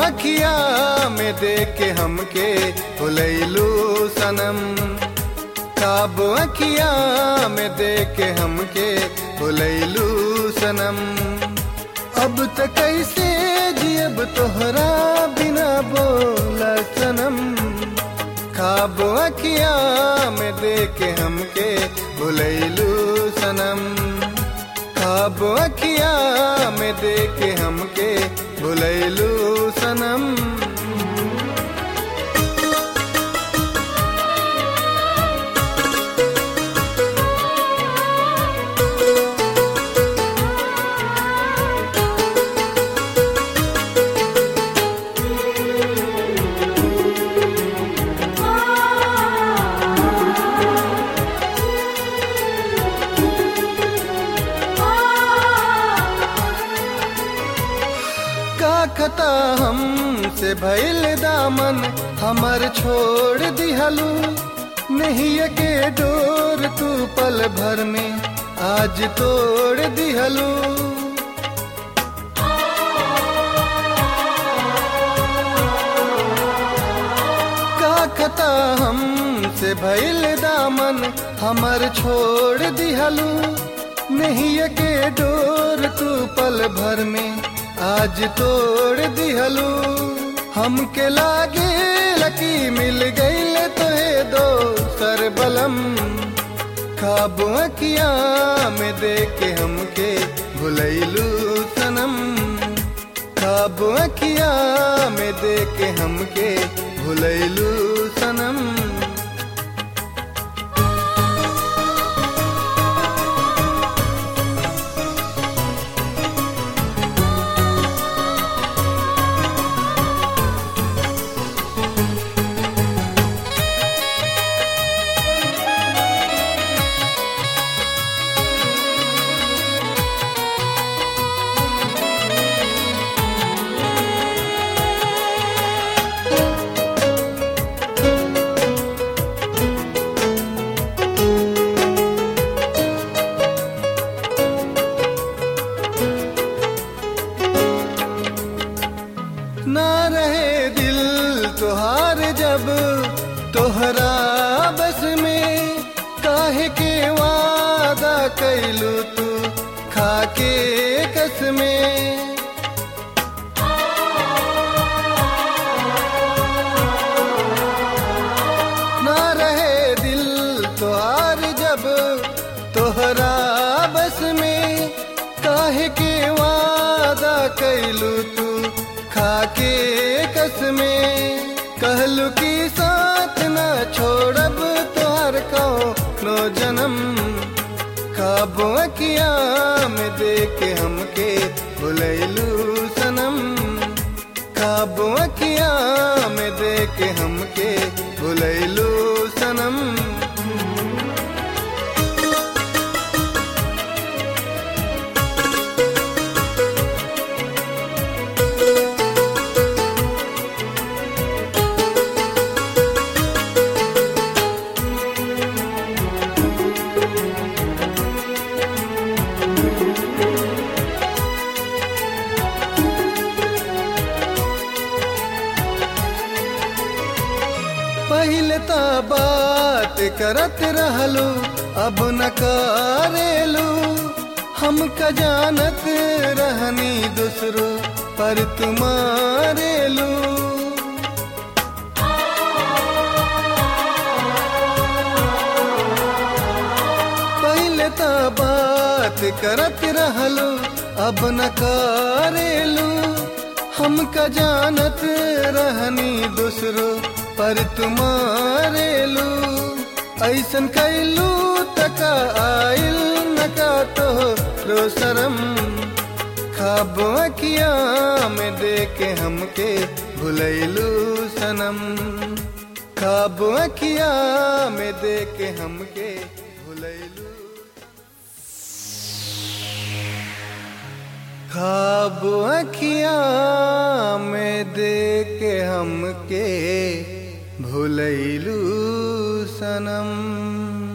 अखिया में देख के हमके भुलैलू सनम। ख्वाब अखिया में देख के हमके भुलैलू सनम। अब त कैसे जियब तोहरा बिना बोला सनम। ख्वाब अखिया में देख के हमके भुलैलू सनम। ख्वाब अखिया में देख के हमके भुलैलू सनम। खता हमसे भइल दामन हमर छोड़ दिहलू। नहीं के डोर तू पल भर में आज तोड़ दिहलू। का खता हमसे भइल दामन हमर छोड़ दिहलू। नहीं के डोर तू पल भर में आज तोड़ दिहलू। हमके लागे लकी मिल गईल तोहे दोसर बलम। ख्वाब अखिया में देख के हमके भुलैलू सनम। ख्वाब अखिया में देख के हमके भुलैलू सनम। ना रहे दिल तोहार जब तोहरा बस में। काहे के वादा कैलू तू खाके कसमें। ना रहे दिल तोहार जब तोहरा बस में। काहे के वादा कैलू तू खाके कसमें। कहलू की साथ न छोड़ब तोहर कौनो जन्म। ख्वाब अखिया में देख के हमके भुलैलू सनम। ख्वाब अखिया में देख के हमके भुलैलू सनम। पहले ता बात करत रहलू अब न करेलू। हमका जानत रहनी दूसरो पर तुम्हारेलू। पहले ता बात करत रहलू अब न करेलू। हमका जानत रहनी दूसरो पर तुम्हारेलू। ऐसन कैलू तका आइल नका तो रो शरम। ख्वाब अखिया में देख के हमके भुलैलू सनम। ख्वाब अखिया में देख के हमके भुलैलू। ख्वाब अखिया में देख के हमके भुलैलू सनम।